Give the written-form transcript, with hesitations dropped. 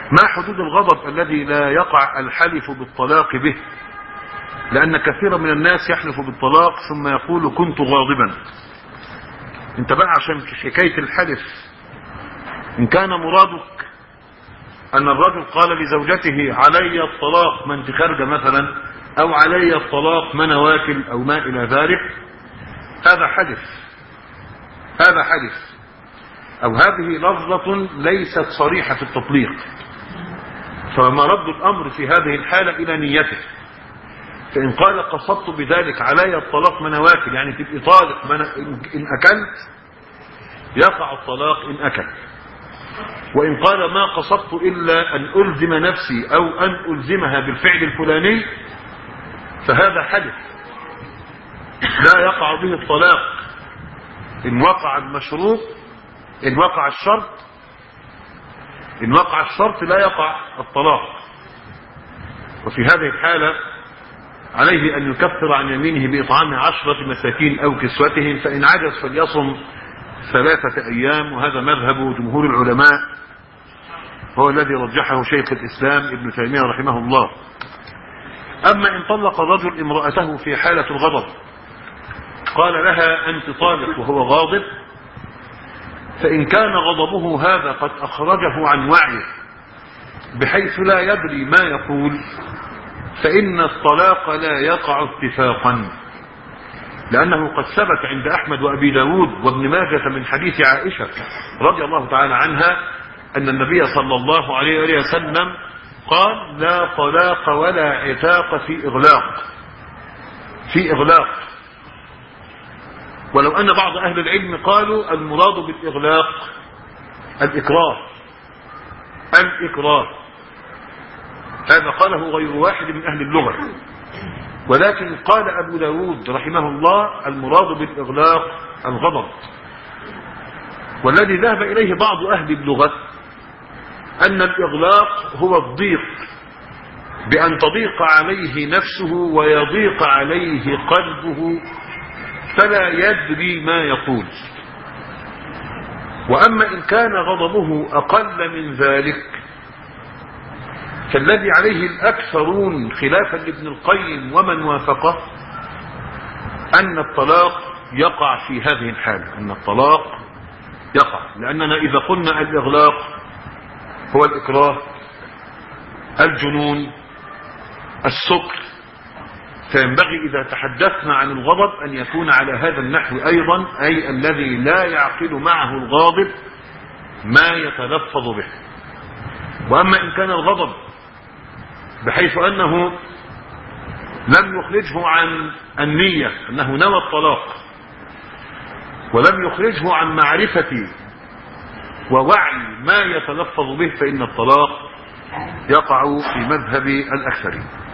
ما حدود الغضب الذي لا يقع الحلف بالطلاق به؟ لأن كثيرا من الناس يحلف بالطلاق ثم يقول كنت غاضبا. انت بقى عشان حكاية الحلف ان كان مرادك ان الرجل قال لزوجته علي الطلاق ما انت خارجة مثلا، او علي الطلاق ما انا واكل او ما الى ذلك، هذا حلف، هذا حلف، او هذه لفظة ليست صريحة في التطليق، فمرد الامر في هذه الحالة الى نيته. فان قال قصدت بذلك علي الطلاق ما انا واكل، يعني تبقي طالق ان اكلت يقع الطلاق ان اكل. وان قال ما قصدت الا ان الزم نفسي او ان الزمها بالفعل الفلاني، فهذا حلف لا يقع به الطلاق ان وقع المشروط، ان وقع الشرط، ان وقع الشرط لا يقع الطلاق. وفي هذه الحالة عليه ان يكفر عن يمينه باطعام 10 مساكين او كسوتهم، فان عجز فليصم 3 ايام، وهذا مذهب جمهور العلماء، هو الذي رجحه شيخ الاسلام ابن تيمية رحمه الله. اما ان طلق الرجل امرأته في حالة الغضب قال لها انت طالق وهو غاضب، فان كان غضبه هذا قد اخرجه عن وعيه بحيث لا يدري ما يقول، فان الطلاق لا يقع اتفاقا، لأنه قد ثبت عند أحمد وأبي داود وابن ماجة من حديث عائشة رضي الله تعالى عنها أن النبي صلى الله عليه وسلم قال لا طلاق ولا عتاق في إغلاق، في إغلاق. ولو أن بعض أهل العلم قالوا المراد بالإغلاق الإكراه، الإكراه، هذا قاله غير واحد من أهل اللغة، ولكن قال أبو داود رحمه الله المراد بالإغلاق الغضب. والذي ذهب إليه بعض أهل اللغة أن الإغلاق هو الضيق، بأن تضيق عليه نفسه ويضيق عليه قلبه فلا يدري ما يقول. وأما إن كان غضبه أقل من ذلك فالذي عليه الأكثرون خلافا لابن القيم ومن وافقه أن الطلاق يقع في هذه الحالة، أن الطلاق يقع، لأننا إذا قلنا الإغلاق هو الإكراه، الجنون، السكر، فينبغي إذا تحدثنا عن الغضب أن يكون على هذا النحو أيضا، أي الذي لا يعقل معه الغاضب ما يتلفظ به. وأما إن كان الغضب بحيث أنه لم يخرجه عن النية أنه نوى الطلاق، ولم يخرجه عن معرفة ووعي ما يتلفظ به، فإن الطلاق يقع في مذهب الأكثرين.